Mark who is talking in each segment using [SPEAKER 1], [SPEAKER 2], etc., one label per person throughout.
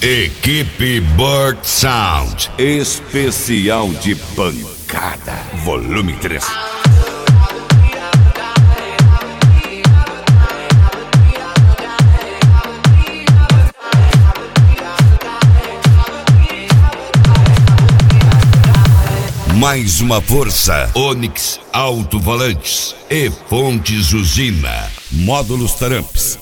[SPEAKER 1] Equipe Bird Sound. Especial de pancada. Volume 3. Mais uma força. Onix Alto-Volantes e Fontes Usina. Módulos Taramps.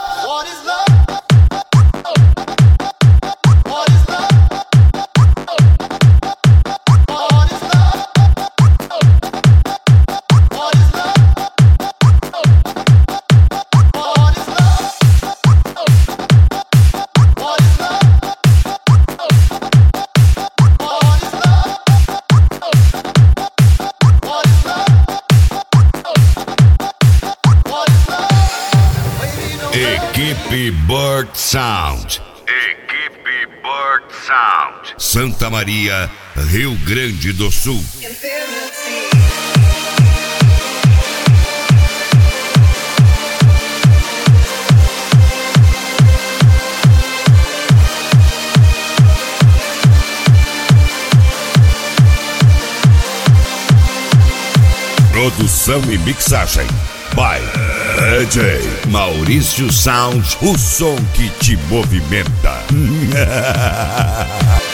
[SPEAKER 1] Equipe Bird Sound. Equipe Bird Sound. Santa Maria, Rio Grande do Sul. Produção e mixagem by DJ Maurício Sound, o som que te movimenta.